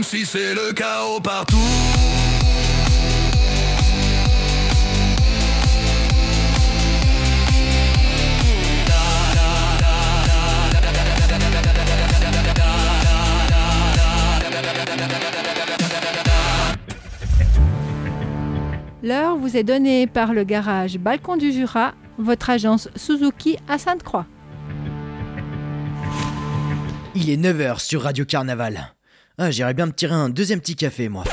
même si c'est le chaos partout. L'heure vous est donnée par le garage Balcon du Jura, votre agence Suzuki à Sainte-Croix. Il est 9h sur Radio Carnaval. Ah, j'irais bien me tirer un deuxième petit café, moi.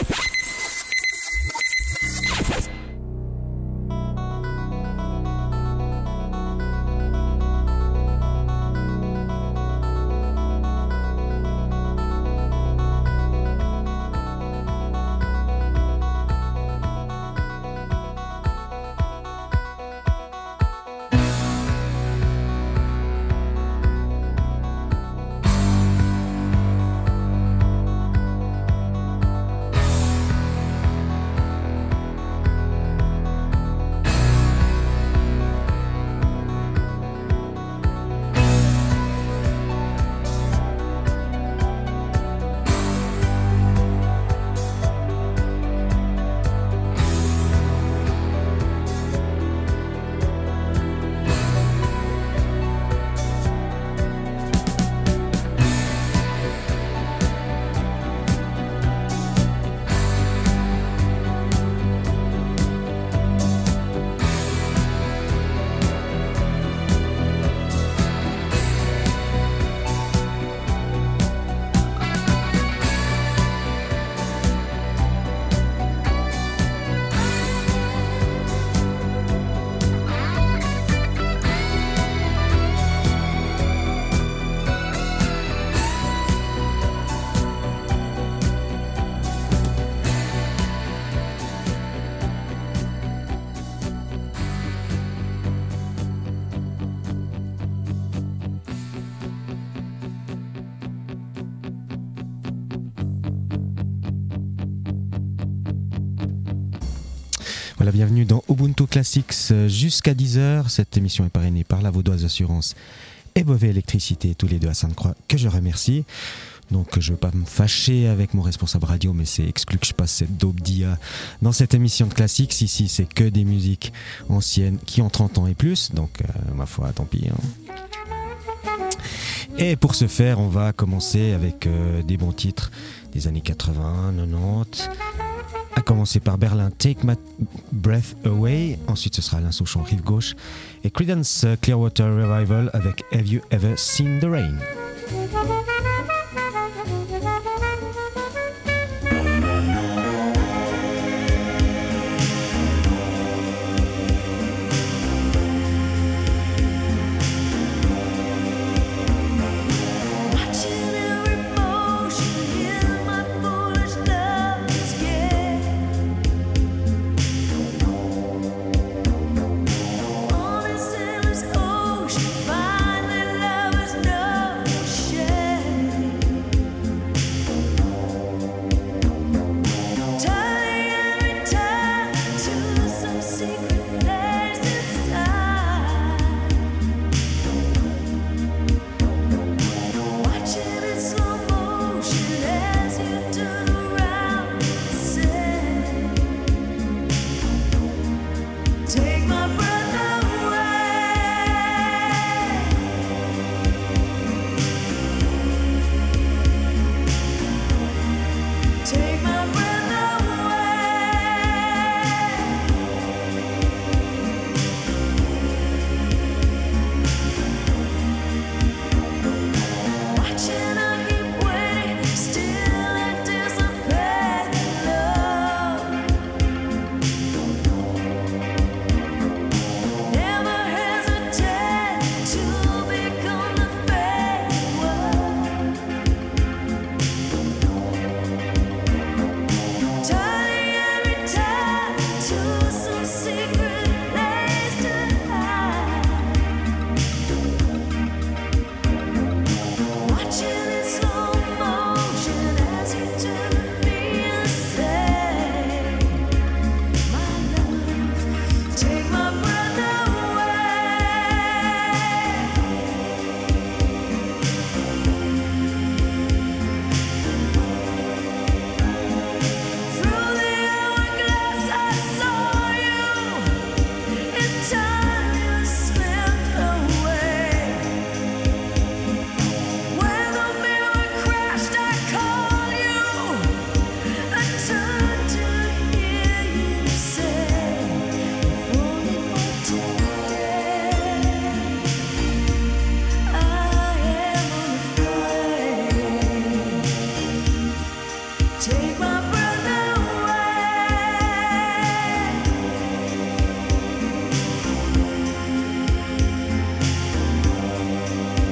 Voilà, bienvenue dans Ubuntu Classics jusqu'à 10h. Cette émission est parrainée par la Vaudoise Assurance et Beauvais Électricité, tous les deux à Sainte-Croix, que je remercie. Donc je ne veux pas me fâcher avec mon responsable radio, mais c'est exclu que je passe cette dope d'IA dans cette émission de Classics. Ici, c'est que des musiques anciennes qui ont 30 ans et plus, donc ma foi, tant pis. Et pour ce faire, on va commencer avec des bons titres des années 80, 90... à commencer par Berlin, Take My Breath Away, ensuite ce sera Alain Souchon, Rive Gauche, et Creedence Clearwater Revival avec Have You Ever Seen the Rain? Finally lovers know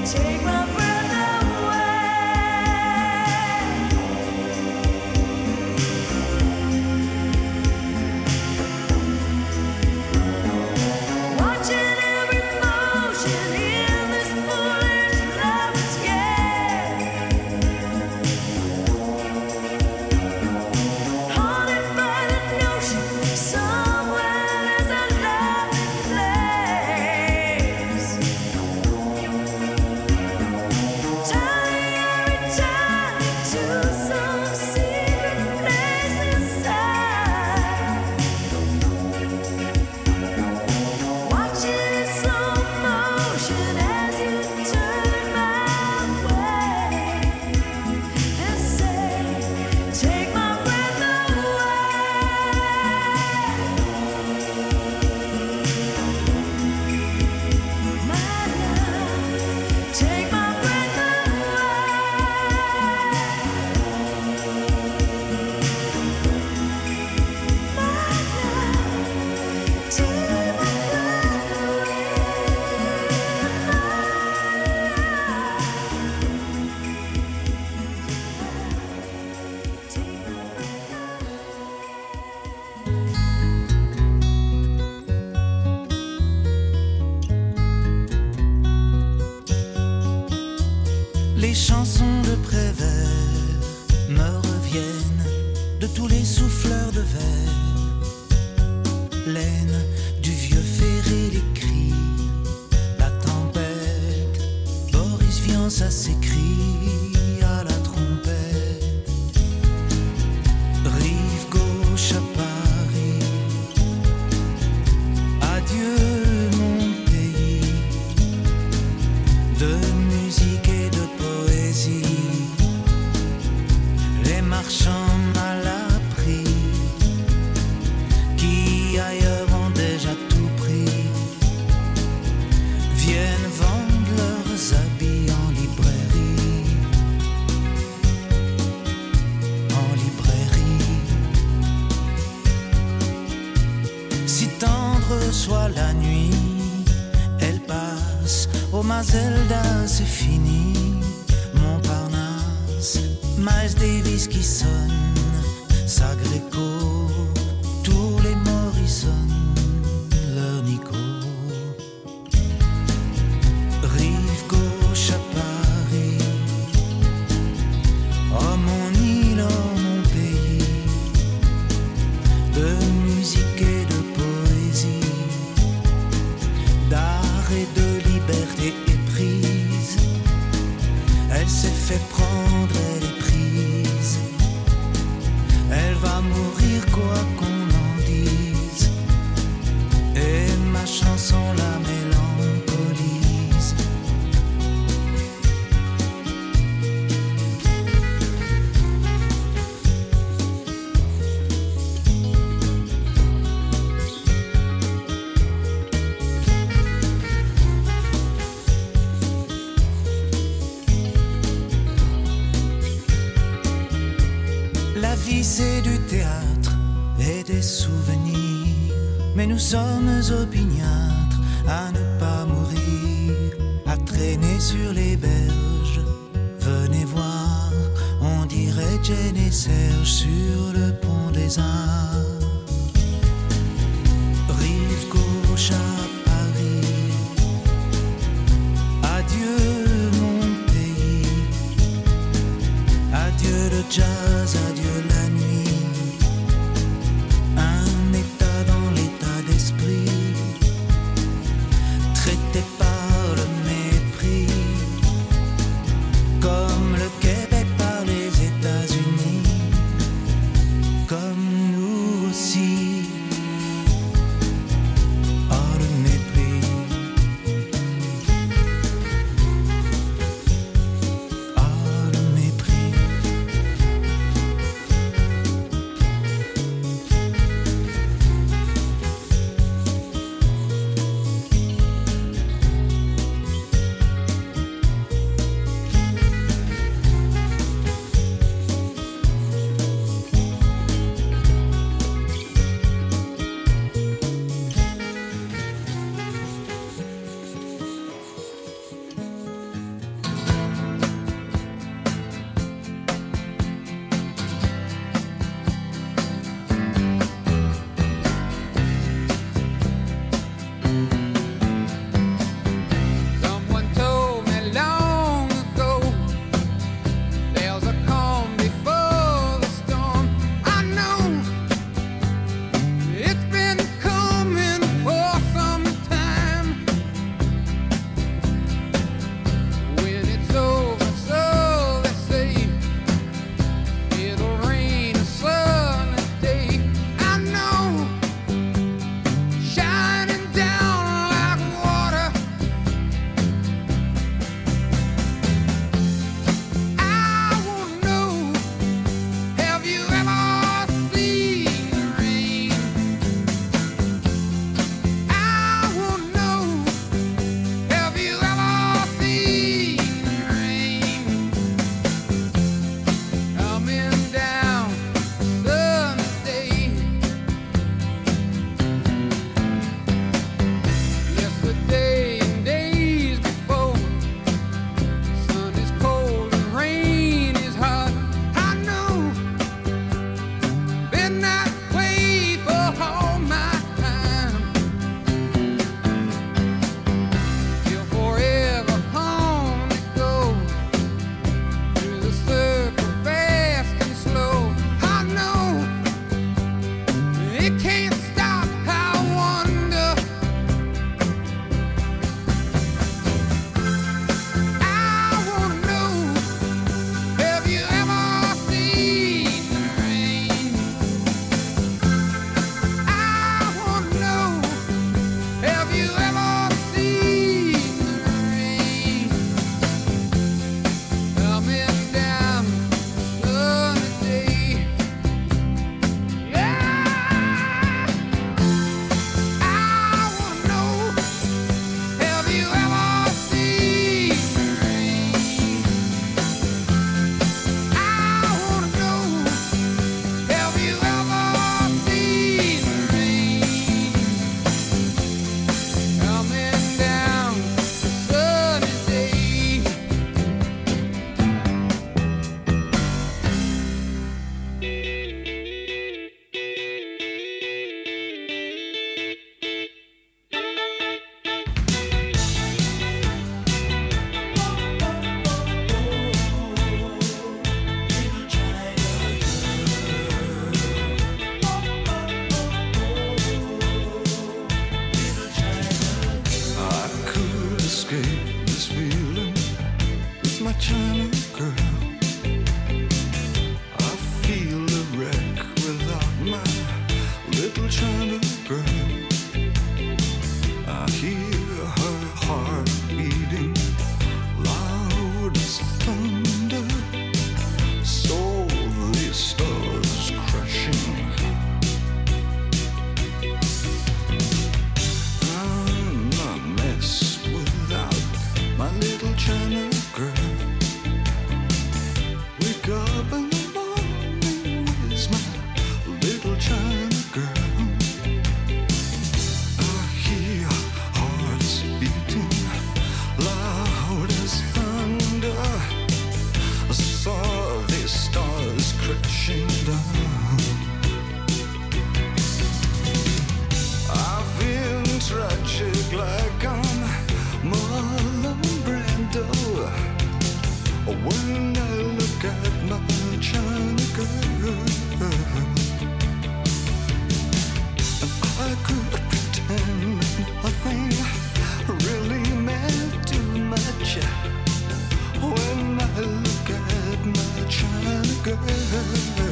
Les chansons de Prévert me reviennent de tous les souffleurs de verre. Laine du vieux ferré, les cris, la tempête. Boris Vian, ça s'écrit à la trompette. Rive gauche à Paris, adieu mon pays de musique et de poésie. Les marchands mal appris qui ailleurs ont déjà tout pris viennent vendre leurs habits en librairie. En librairie. Si tendre soit la nuit, elle passe. Oh Mazelda, c'est fini. Montparnasse, Miles Davis qui sonne, Sagreco, tous les Morrison, leur Nico. Rive gauche à Paris, oh mon île, oh mon pays, de musique et de poésie, d'art et de liberté éprise. Elle s'est fait prendre, elle est prise. Elle va mourir quoi qu'on en dise. Et ma chanson la mélancolise. La vie c'est du théâtre et des souvenirs. Mais nous sommes opiniâtres à ne pas mourir, à traîner sur les berges. Venez voir, on dirait Jane et Serge sur le pont des Arts. Rive gauche à Paris, adieu mon pays, adieu le jazz, adieu la nuit. Un état dans l'état d'esprit, traité par le mépris, comme le Québec par les États-Unis, comme nous aux China girl. I feel a wreck without my little China girl. I hear her heart beating loud as thunder. So the stars crashing. I'm a mess without my little China girl. Wake up in the morning with my little China girl. I hear hearts beating loud as thunder. I saw the stars crashing down. I feel tragic like I'm Marlon Brando when I look at my China girl. And I could pretend nothing really meant too much when I look at my China girl.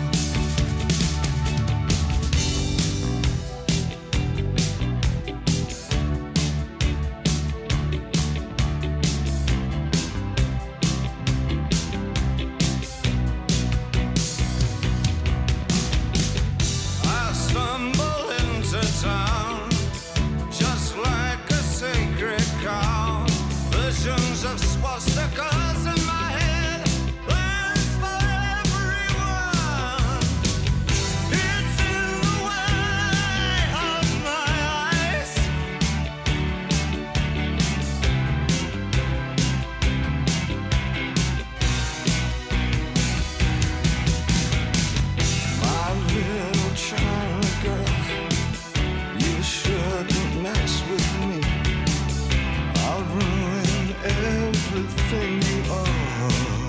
I stumble into town just like a sacred cow. Visions of swastikas in my head, plans for everyone. It's in the way of my eyes. My little China girl, you shouldn't mess with me. I'll ruin everything you are.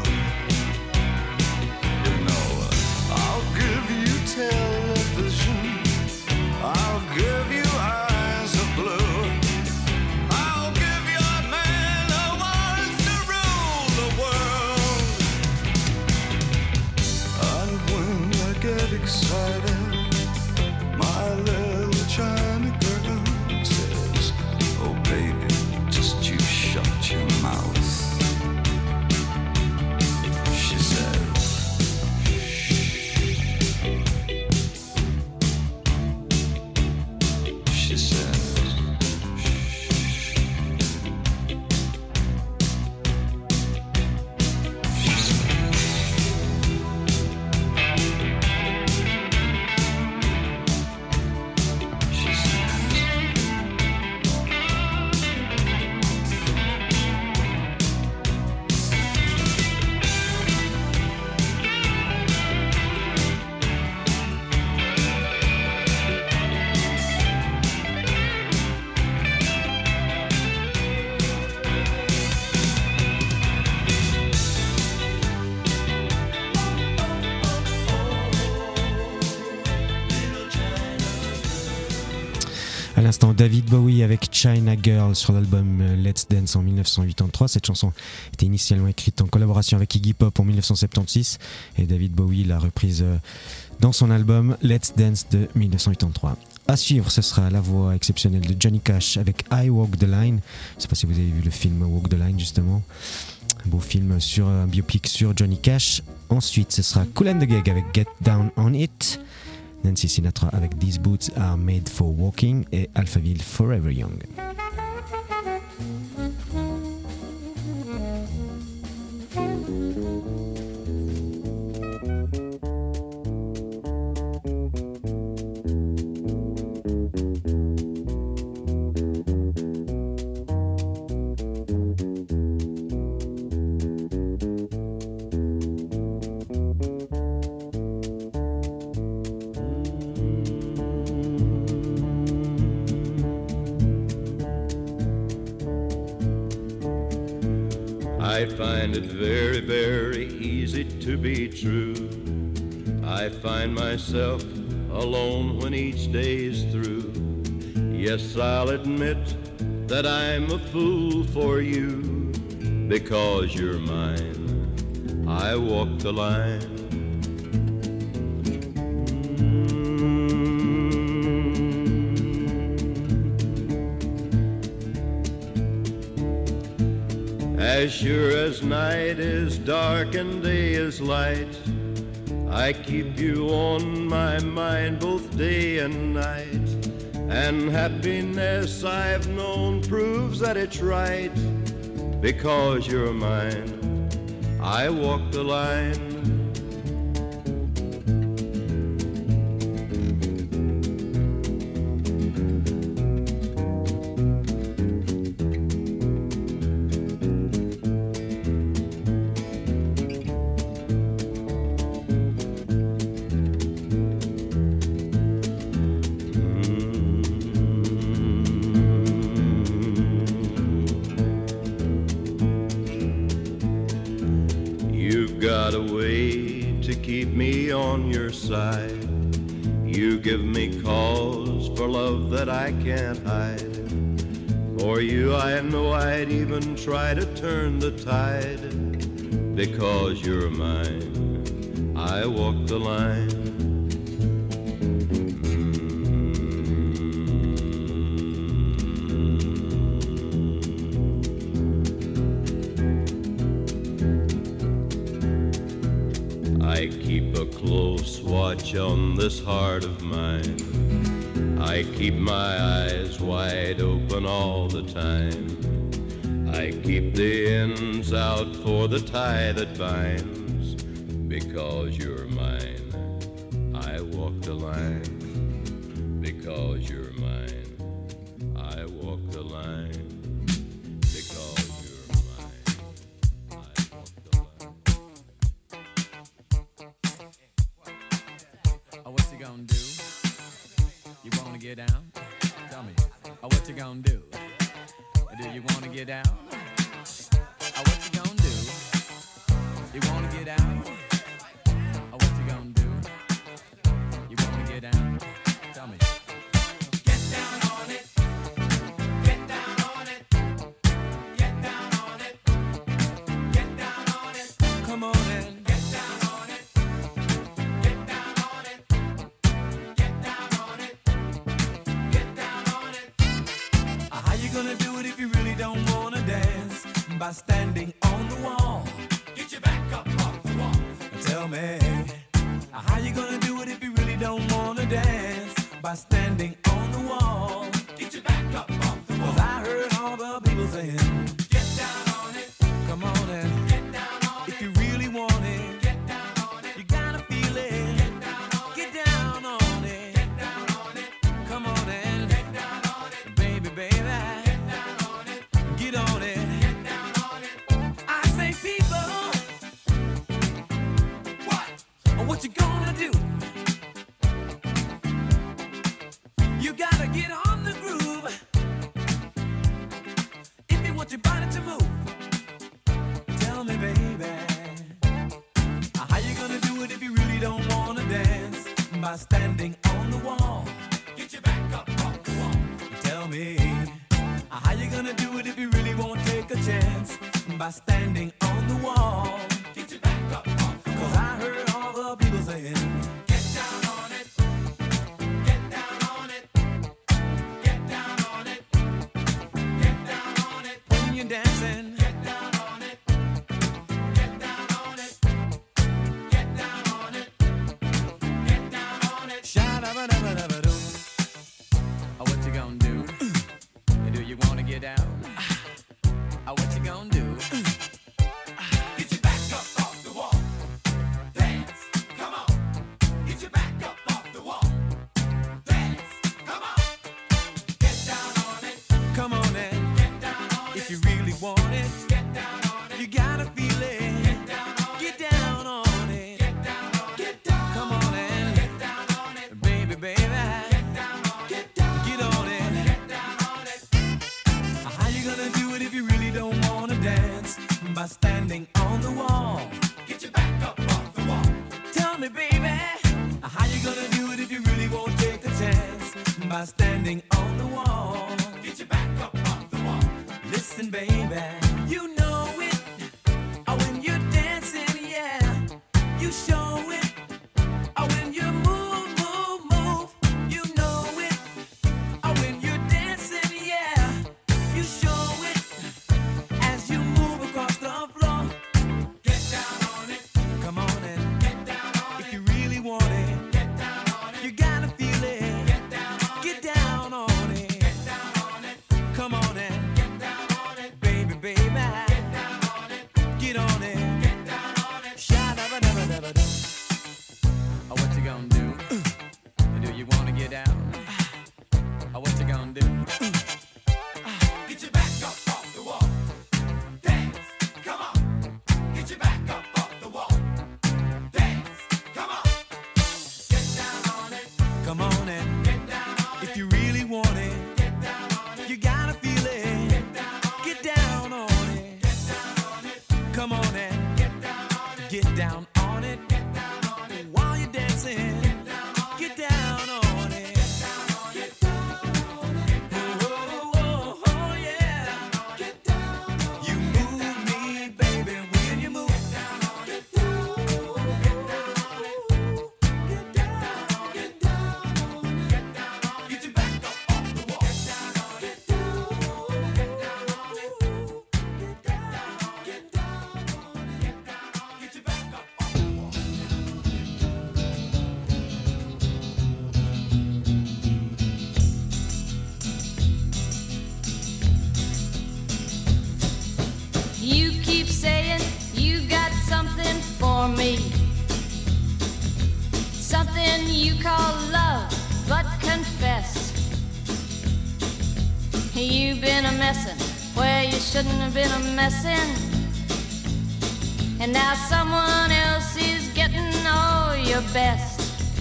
You know, I'll give you television. I'll give you eyes of blue. I'll give you a man who wants to rule the world. And when I get excited, my little China girl says, "Oh baby, just you shut your mouth." She says, she says, she À l'instant, David Bowie avec China Girl sur l'album Let's Dance en 1983. Cette chanson était initialement écrite en collaboration avec Iggy Pop en 1976 et David Bowie l'a reprise dans son album Let's Dance de 1983. À suivre, ce sera la voix exceptionnelle de Johnny Cash avec I Walk the Line. Je ne sais pas si vous avez vu le film Walk the Line justement. Un beau film sur un biopic sur Johnny Cash. Ensuite, ce sera Kool and the Gang avec Get Down on It. Nancy Sinatra avec These Boots Are Made for Walking et Alphaville Forever Young. I find it very, very easy to be true. I find myself alone when each day's through. Yes, I'll admit that I'm a fool for you. because you're mine. I walk the line. As sure as night is dark and day is light, I keep you on my mind both day and night. And happiness I've known proves that it's right, because you're mine, I walk the line. You give me cause for love that I can't hide. For you I know I'd even try to turn the tide, because you're mine, I walk the line. I keep a close watch on this heart of mine. I keep my eyes wide open all the time. I keep the ends out for the tie that binds, because you're mine, I walk the line. Because you're mine, I walk the line. Because you're mine, I walk the line. Oh, what you gonna do? You wanna get down? Tell me. Oh, what you gonna do? Do you wanna get down? Oh, what you gonna do? You wanna get down? Oh, what you gonna do? You wanna get down? Tell me. Get down on it. Get down on it. Get down on it. Get down on it. Come on in. Get down on it. Get down on it. Get down on it. Get down on it. How you gonna do it if you really don't wanna dance? By standing on the wall. Get your back up off the wall. Tell me, how you gonna do it if you really don't wanna dance? By standing on the wall. Get your back up off the wall. 'Cause I heard all the people saying, get down on it. Come on and get down on it. If you really want it, get down on it. You gotta feel it. Get down on it. Get down on it. Get down on it. Come on and get down on it. Baby, baby. Get down on it. Get on it. Get down on it. I say, people, what you gonna do? You gotta get on the groove if you want your body to move. Tell me, baby, how you gonna do it if you really don't wanna dance? By standing on the wall. Get your back up off the wall. Tell me, how you gonna do it if you really won't take a chance? By standing on the wall. Get your back up off the wall. 'Cause I heard all the people saying, get down on it. Get down on it. Get down on it. Get down on it. When you're dancing, get down on it. Get down on it. Get down on it. Get down on it. Sha-da-ba-da-ba-da-ba-doo. Oh, what you gonna do? Do you wanna get down? Oh, what you gonna do? Get your back up off the wall. Dance, come on. Get your back up off the wall. Dance, come on. Get down on it. Come on and get down on it. If you really want it, get down on it. You gotta feel it. Get down on it. Get down on it. Get down on it. Get down. Come on and get down on it. Baby, baby. Get down on it. Get down. Get on it. Get down on it. How you gonna do it if you really don't wanna dance? By standing on the wall. Get your back up off the wall. Tell me, baby, how you gonna do it if you really won't take a chance? By standing on the wall. Get your back up off the wall. Listen, baby, you know it Come on and get down on it. Get down on it. Get down on it. While you're dancing, get down on it. Get down on it. Get down on it. Oh, oh, oh, yeah. Get down on it. You move me, baby, when you move. Get down on it. Get down on it. Get down on it. Get down on it. Get down on it. Get your back up off the wall. Get down on it. Get down on it. Get down on it. Get down on it. Get down on it. Get down on it. Get your back up off the wall. You keep saying you got something for me, something you call love, but confess you've been a messin' where you shouldn't have been a messin', and now someone else is getting all your best.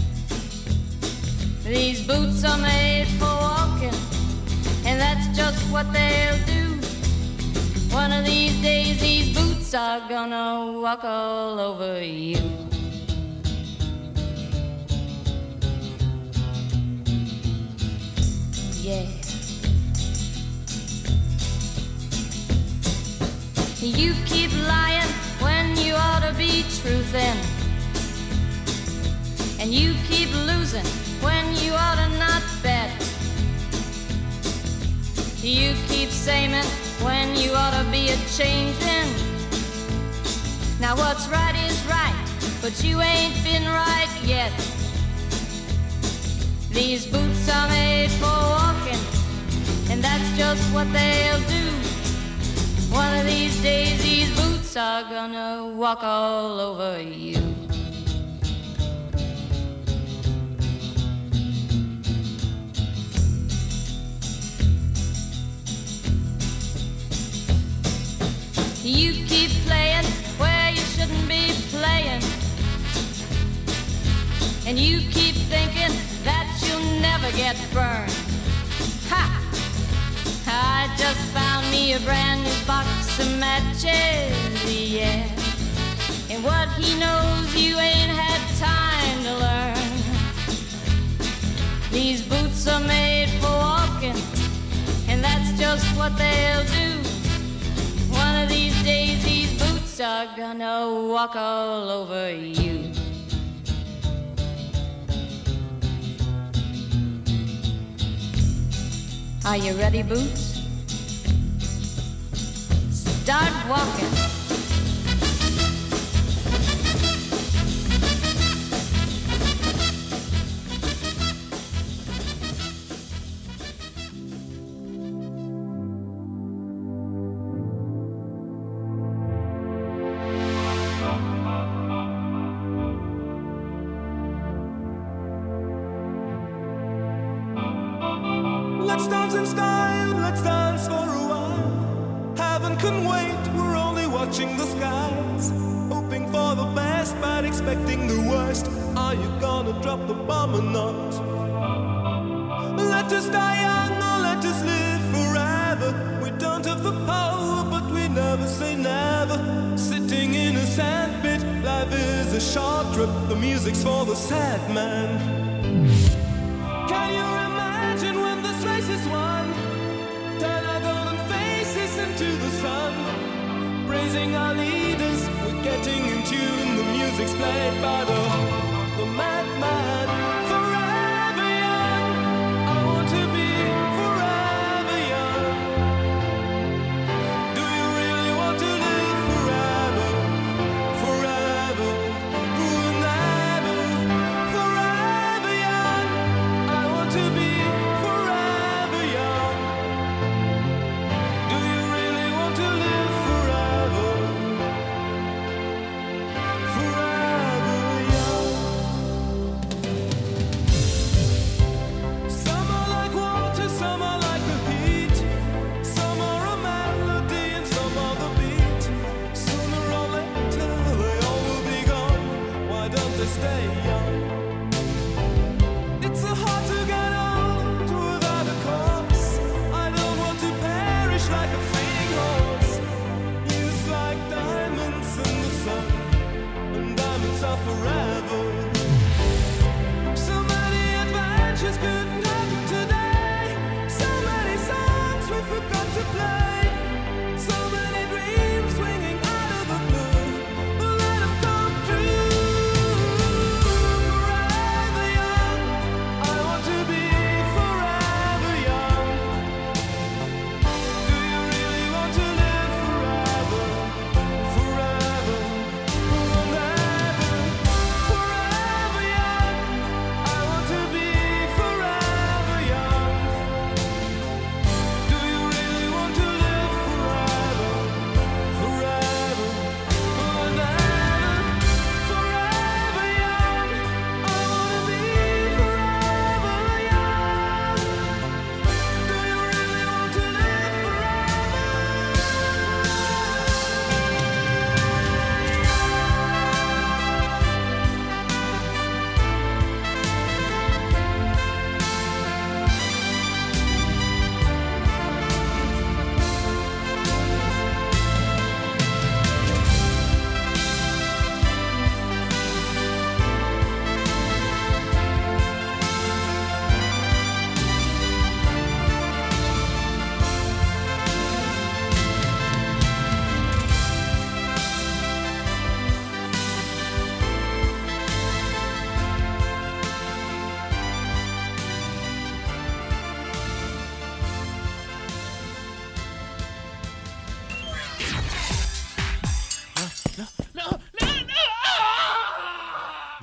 These boots are made for walking, and that's just what they'll do. One of these days these boots are gonna walk all over you. Yeah. You keep lying when you ought to be truthin', and you keep losing when you ought to not bet. You keep saying when you ought to be a-changin'. Now what's right is right, but you ain't been right yet. These boots are made for walking, and that's just what they'll do. One of these days these boots are gonna walk all over you. You keep playing where you shouldn't be playing, and you keep thinking that you'll never get burned. Ha! I just found me a brand new box of matches, yeah. And what he knows you ain't had time to learn. These boots are made for walking, and that's just what they'll do. One of these days these boots are gonna walk all over you. Are you ready, Boots? Start walking. Let's dance in style, let's dance for a while. Heaven can wait, we're only watching the skies. Hoping for the best, but expecting the worst. Are you gonna drop the bomb or not? Let us die young or let us live forever. We don't have the power, but we never say never. Sitting in a sandpit, life is a short trip. The music's for the sad man. Can you imagine when this race is won? Turn our golden faces into the sun. Praising our leaders, we're getting in tune. The music's played by the madman. Forever young, I want to be forever young. Do you really want to live forever? Forever, forever, forever young. I want to be forever young. Do you really want to live forever? Forever young. Some are like water, some are like the heat. Some are a melody and some are the beat. Sooner or later they all will be gone. Why don't they stay young? It's so hard to get old without a cause. I don't want to perish like a fleeting horse. Youth like diamonds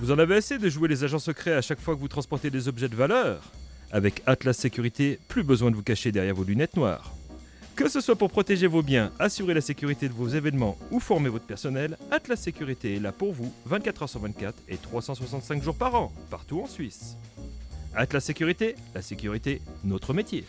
Vous en avez assez de jouer les agents secrets à chaque fois que vous transportez des objets de valeur? Avec Atlas Sécurité, plus besoin de vous cacher derrière vos lunettes noires. Que ce soit pour protéger vos biens, assurer la sécurité de vos événements ou former votre personnel, Atlas Sécurité est là pour vous 24h sur 24 et 365 jours par an, partout en Suisse. Atlas Sécurité, la sécurité, notre métier.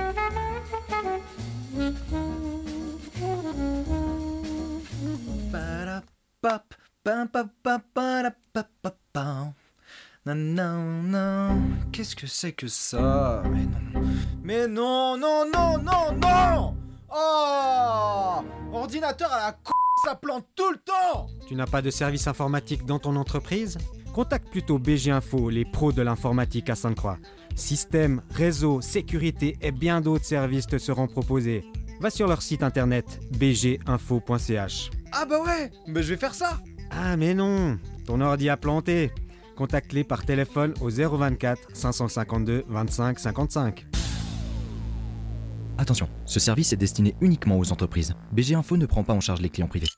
Qu'est-ce que c'est que ça? Mais non, non, non, non, non! Oh! Ordinateur à la ça plante tout le temps! Tu n'as pas de service informatique dans ton entreprise? Contacte plutôt BG Info, les pros de l'informatique à Sainte-Croix. Système, réseau, sécurité et bien d'autres services te seront proposés. Va sur leur site internet bginfo.ch. Ah bah ouais, mais je vais faire ça! Ah mais non, ton ordi a planté. Contacte-les par téléphone au 024 552 25 55. Attention, ce service est destiné uniquement aux entreprises. BG Info ne prend pas en charge les clients privés.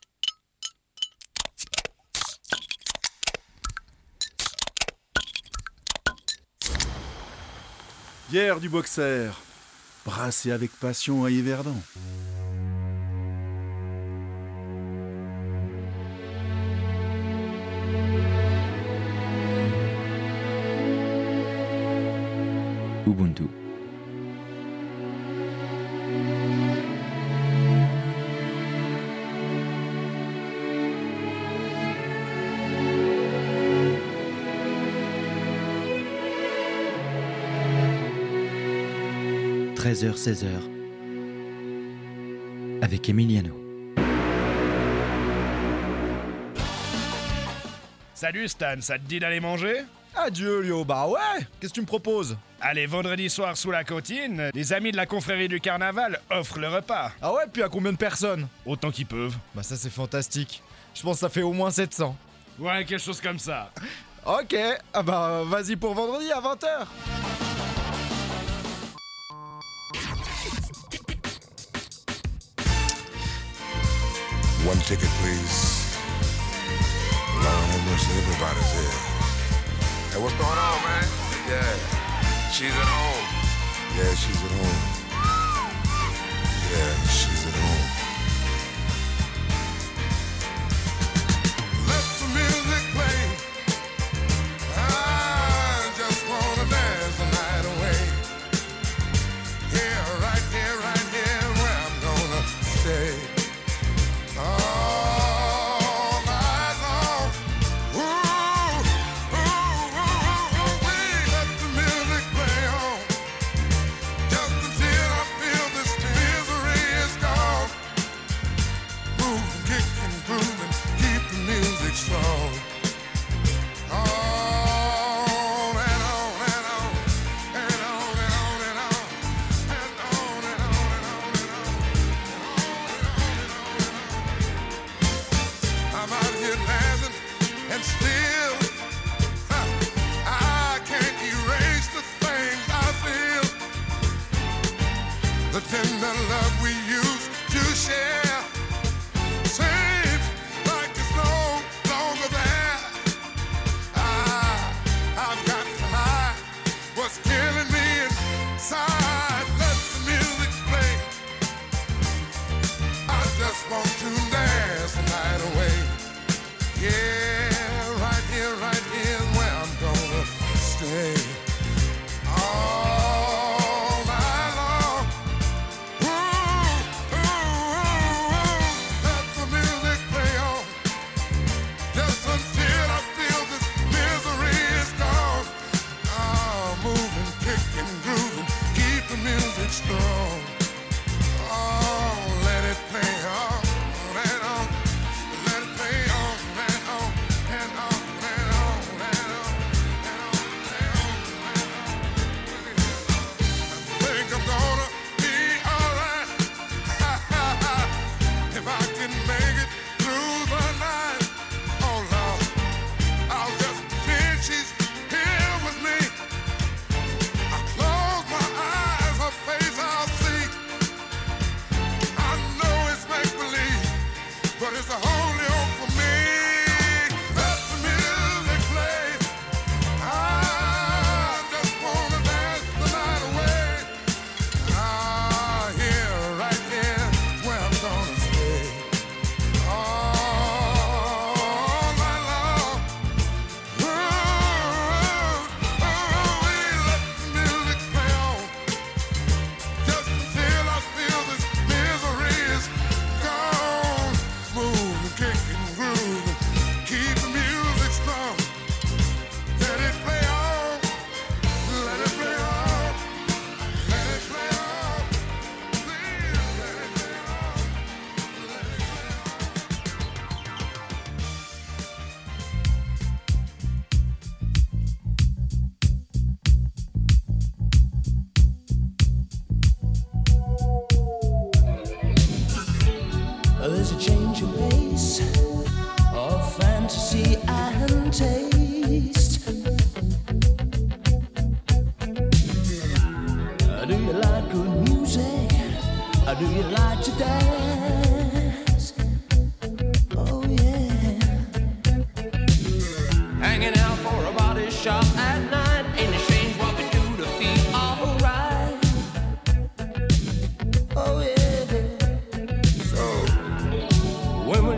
Bière du Boxer, brassée avec passion à Yverdon. Ubuntu. « 13h, 16h » avec Emiliano. Salut Stan, ça te dit d'aller manger? Adieu Lio, bah ouais, qu'est-ce que tu me proposes? Allez, vendredi soir sous la cantine, les amis de la confrérie du carnaval offrent le repas. Ah ouais, puis à combien de personnes? Autant qu'ils peuvent. Bah ça c'est fantastique, je pense que ça fait au moins 700. Ouais, quelque chose comme ça. Ok, ah bah vas-y pour vendredi à 20h. One ticket, please. Lord have mercy, everybody's here. Hey, what's going on, man? Yeah, she's at home. Yeah, she's at home. Yeah, she's at home. Let the music play. I just wanna dance the night away. Here, right here, where I'm gonna stay. Misery is gone.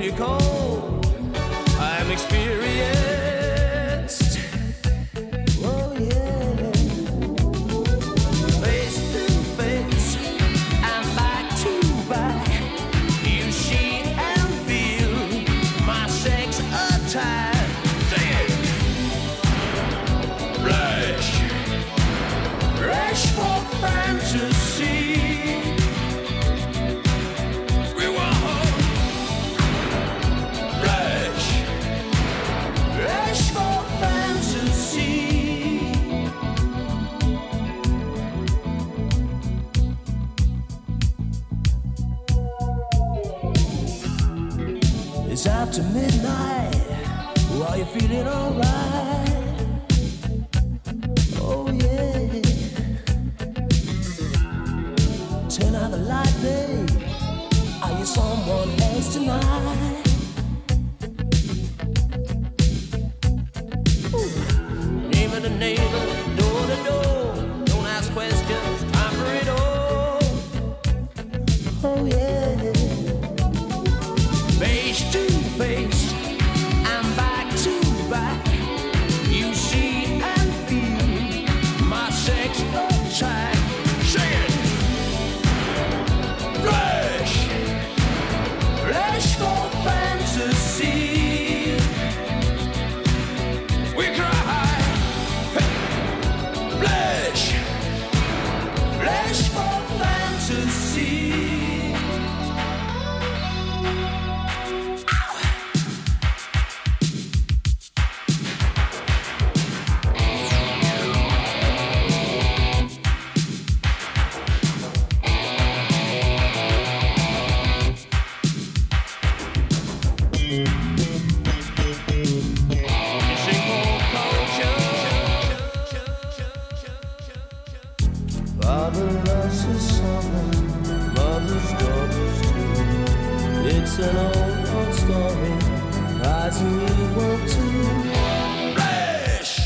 you call. I'm experienced. Oh yeah. Face to face and back to back, you see and feel my sex attack. Rush for fantasy. We want rush, rush for fantasy. It's after midnight. Are you feeling alright? Oh yeah. Turn out the light, babe. Are you someone else tonight? Ooh. Neighbor to neighbor, door to door. Don't ask questions, time for it all. Oh yeah. Face to face and back to back, you see and feel my sex attack. Say it. Rush, rush for fantasy. We cry, flesh, flesh for fantasy. Father loves his son, mother's daughters too. It's an old story, cries and you will too. Flesh,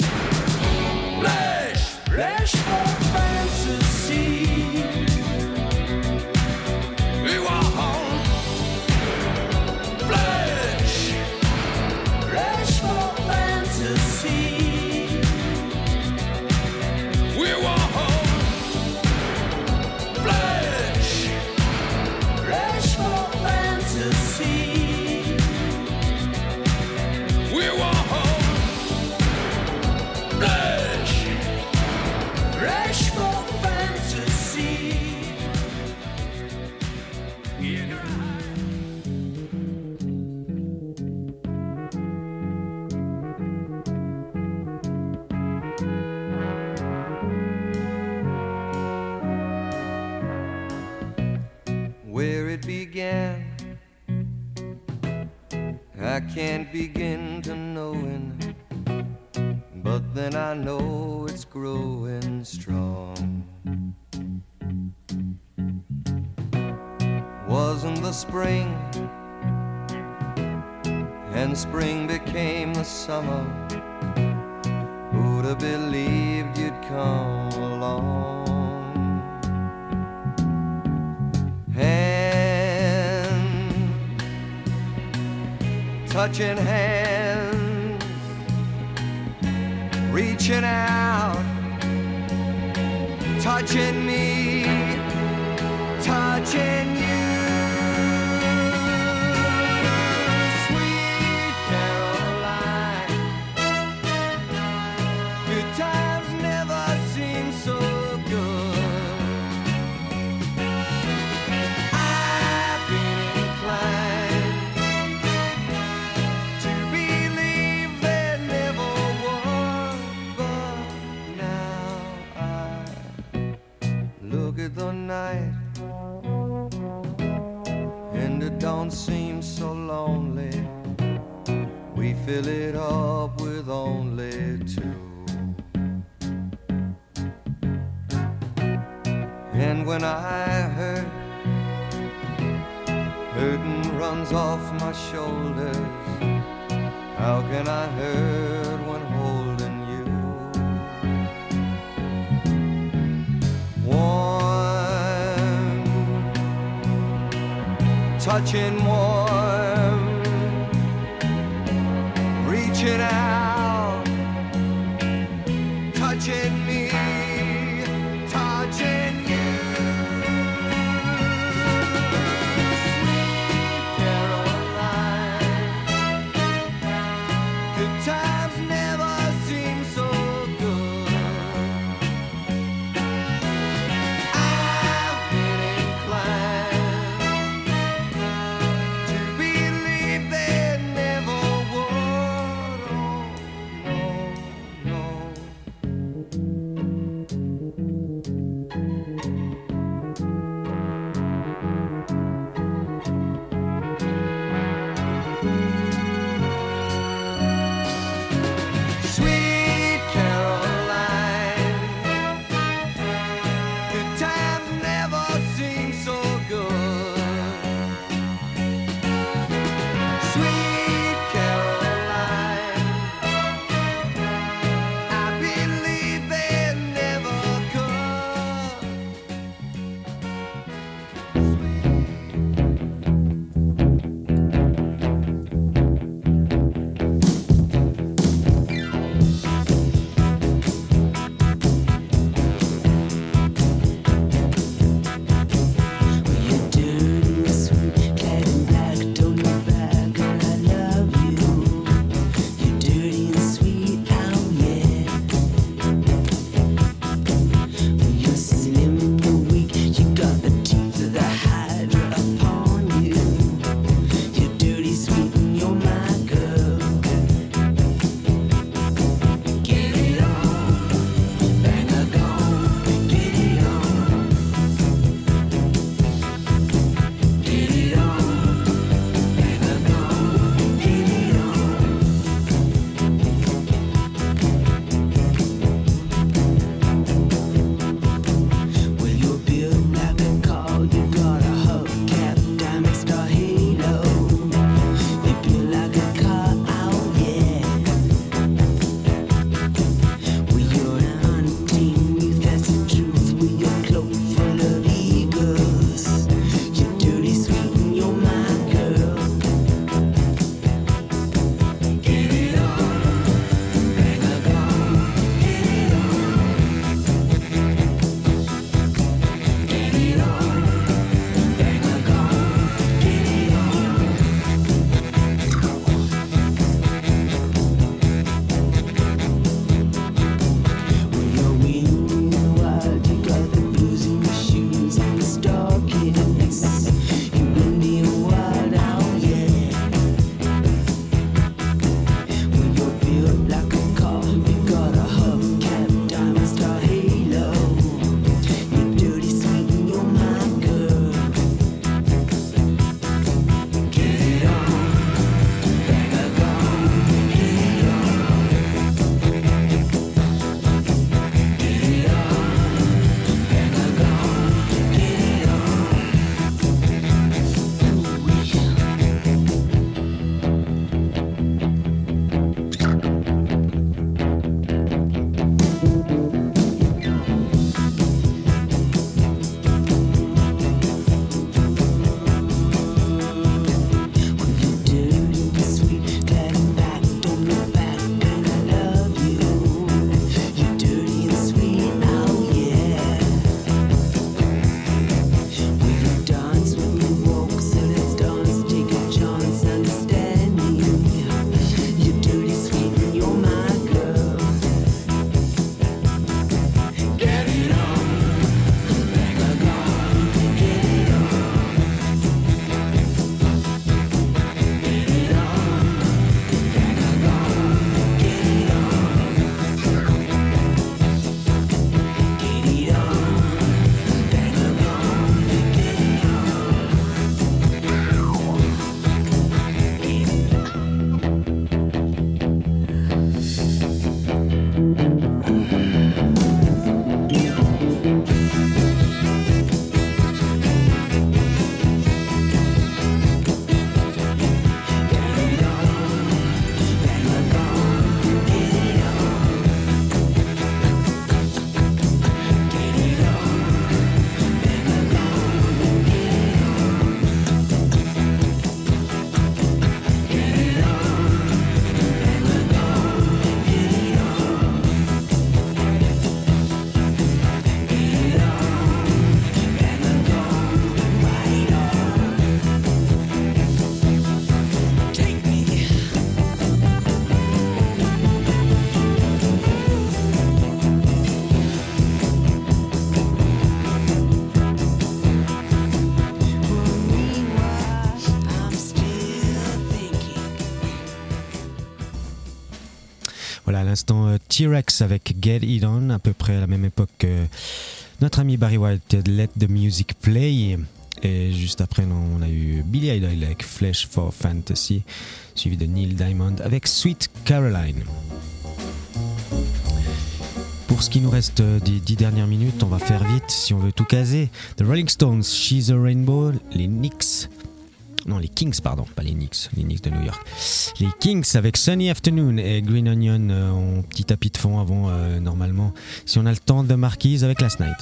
flesh, flesh for fantasy. We want flesh, flesh for fantasy. We want flesh, flesh for fantasy. We want flesh, flesh for fantasy. Yeah. Where it began, I can't begin to knowing, but then I know it's growing strong. Wasn't the spring, and spring became the summer. Who'd have believed you'd come along? Touching hands, reaching out, touching me, touching you. Sweet Caroline, good times never seem so good. I've been inclined to believe there never was, but now I look at the night and it don't seem so lonely. We fill it up with only two. And when I hurt, hurting runs off my shoulders. How can I hurt when holding you? Warm, touching warm, Voilà, à l'instant T-Rex avec Get It On, à peu près à la même époque que notre ami Barry White, Let the Music Play. Et juste après, on a eu Billy Idol avec Flesh for Fantasy, suivi de Neil Diamond avec Sweet Caroline. Pour ce qui nous reste des 10 dernières minutes, on va faire vite si on veut tout caser. The Rolling Stones, She's a Rainbow, les Knicks. Non, les Kings, pardon, pas les Knicks de New York. Les Kings avec Sunny Afternoon et Green Onion en petit tapis de fond avant, normalement, si on a le temps, de Marquise avec Last Night.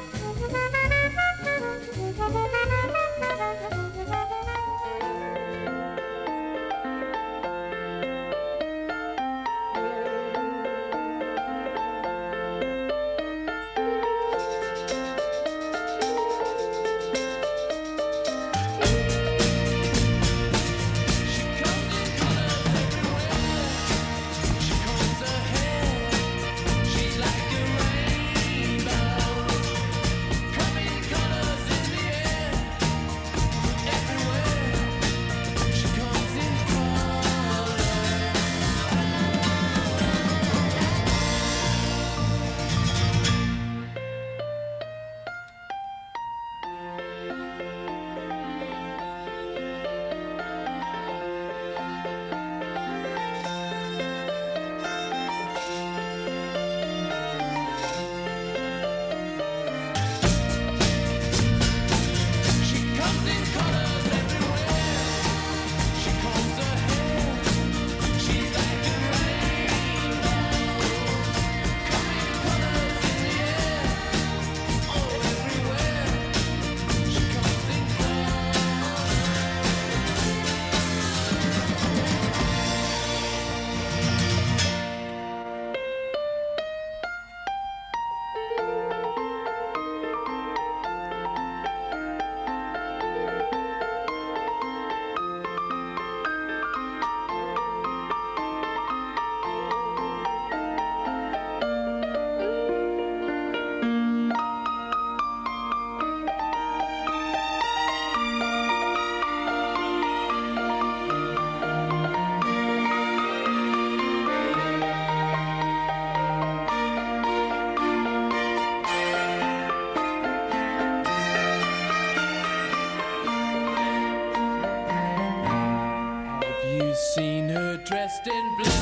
Seen her dressed in blue.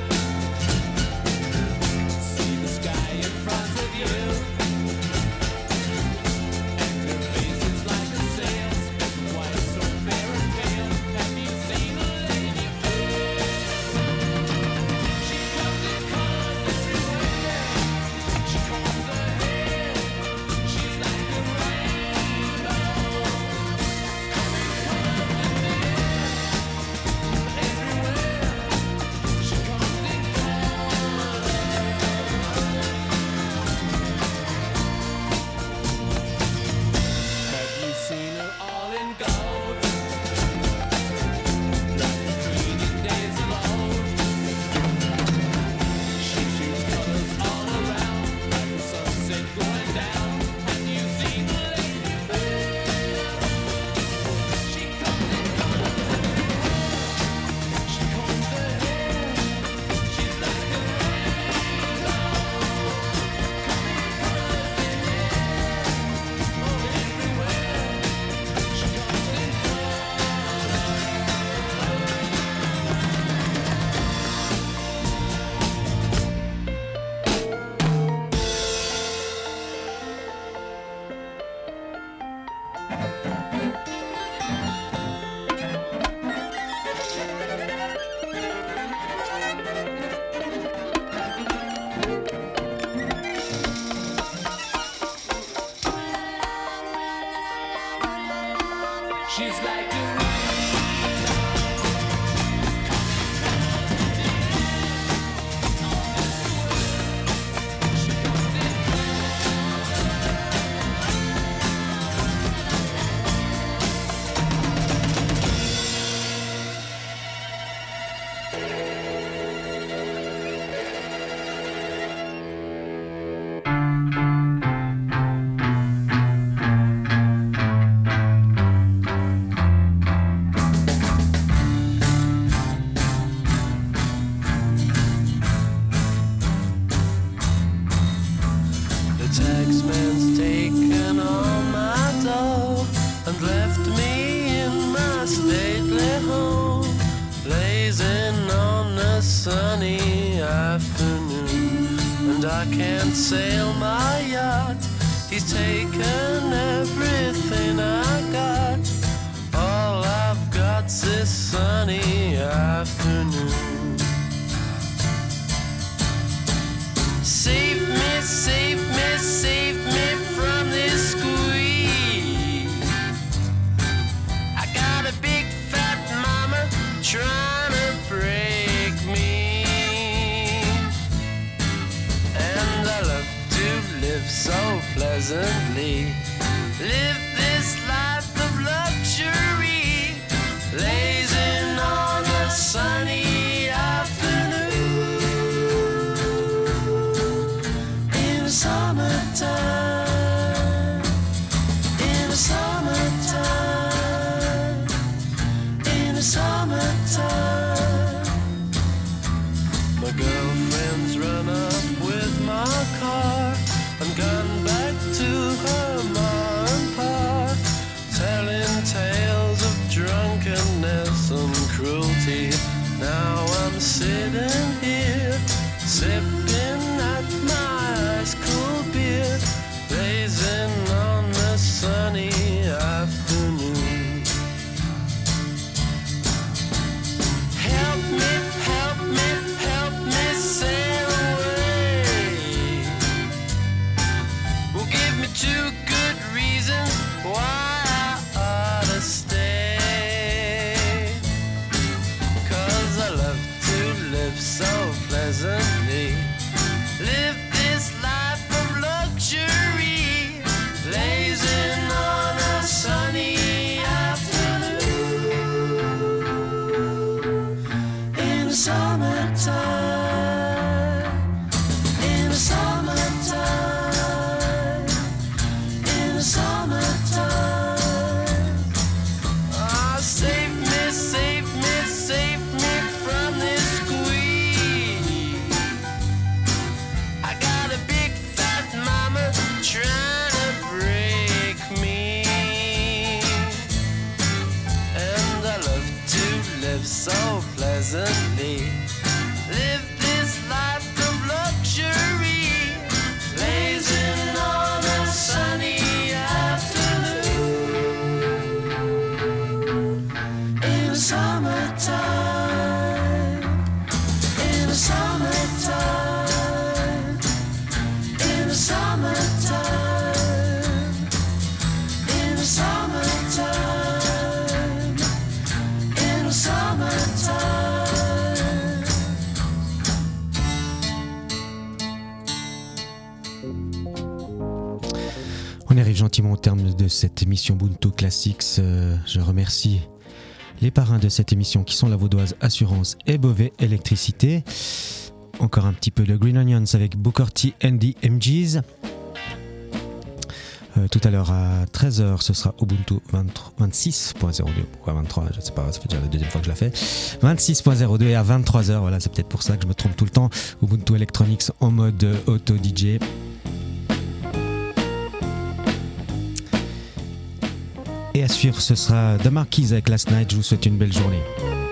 See the sky in front of you. And her face is like a sail, split white, so fair and pale. Have you seen a lady fair? She comes in colors everywhere. She combs her hair. She's like a rainbow. Coming colors in the air. She's like a sunny afternoon, and I can't sail my yacht. He's taken everything I got. All I've got's this sunny afternoon. Save me, save me, save me from this squeeze. I got a big fat mama trying to break me, and I love to live so pleasantly. Live this life of luxury, lazing on a sunny afternoon. In the summertime, in the summertime, in the summertime. My girlfriend's run up with my car and gone back to her ma and pa, telling tales of drunkenness and cruelty. Now I'm sitting here, sipping at my ice cold beer, blazing on the sunny afternoon. Help me, help me, help me sail away. Well, give me 2 good reasons why I ought to stay. 'Cause I love to live so pleasantly. Live this life of luxury, lazing on a sunny afternoon. In the summertime, in the summertime, in the summertime. Ah, save me, save me, save me from this squeeze. I got a big fat mama trying to break me, and I love to live so pleasantly. Live this life of luxury, lazing on a sunny afternoon. In the summertime, in the summertime, in the summertime, in the summertime, in the summertime. On arrive gentiment au terme de cette émission Ubuntu Classics. Je remercie les parrains de cette émission qui sont la Vaudoise Assurance et Beauvais Électricité. Encore un petit peu le Green Onions avec Booker T and the MGs. Tout à l'heure à 13h, ce sera Ubuntu 26.02. Pourquoi 23 ? Je ne sais pas, ça fait déjà la deuxième fois que je la fais. 26.02 et à 23h, voilà, c'est peut-être pour ça que je me trompe tout le temps. Ubuntu Electronics en mode auto DJ. Et à suivre, ce sera The Marquise avec Last Night. Je vous souhaite une belle journée.